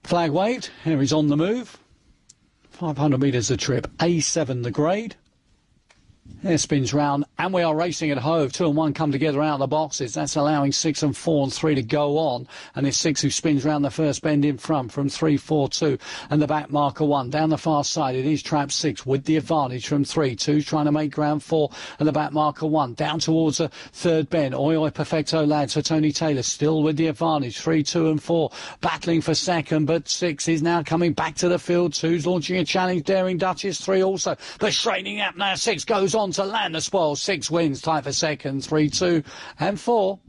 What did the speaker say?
Flag waved. Here he's on the move. 500 metres a trip. A7 the grade. Here spins round, and we are racing at Hove. 2 and 1 come together out of the boxes. That's allowing 6 and 4 and 3 to go on. And it's 6 who spins round the first bend in front from 3, 4, 2. And the back marker 1. Down the far side, it is trap 6 with the advantage from 3. 2's trying to make ground 4. And the back marker 1. Down towards the third bend. Oi Oi Perfecto Lads for Tony Taylor. Still with the advantage. 3, 2 and 4. Battling for second, but 6 is now coming back to the field. 2's launching a challenge. Daring Duchess. 3 also. But straightening up now. 6 goes on to land the spoil. 6 wins, tight for second, 3, 2 and 4.